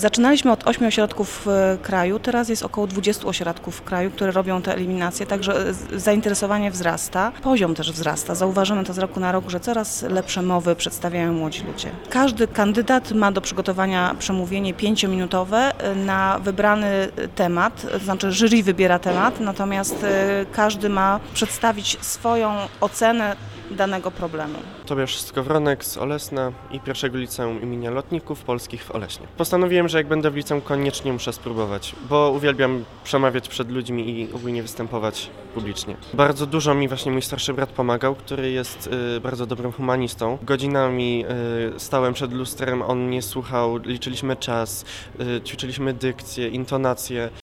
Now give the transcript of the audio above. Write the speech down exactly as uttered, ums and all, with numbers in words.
Zaczynaliśmy od ośmiu ośrodków w kraju, teraz jest około dwudziestu ośrodków w kraju, które robią te eliminacje, także zainteresowanie wzrasta, poziom też wzrasta. Zauważamy to z roku na rok, że coraz lepsze mowy przedstawiają młodzi ludzie. Każdy kandydat ma do przygotowania przemówienie pięciominutowe na wybrany temat, to znaczy jury wybiera temat, natomiast każdy ma przedstawić swoją ocenę danego problemu. Tobiasz Skowronek z Olesna i pierwszego liceum imienia Lotników Polskich w Oleśnie. Postanowiłem, że jak będę w liceum, koniecznie muszę spróbować, bo uwielbiam przemawiać przed ludźmi i ogólnie występować publicznie. Bardzo dużo mi właśnie mój starszy brat pomagał, który jest y, bardzo dobrym humanistą. Godzinami y, stałem przed lustrem, on mnie słuchał, liczyliśmy czas, y, ćwiczyliśmy dykcję, intonację.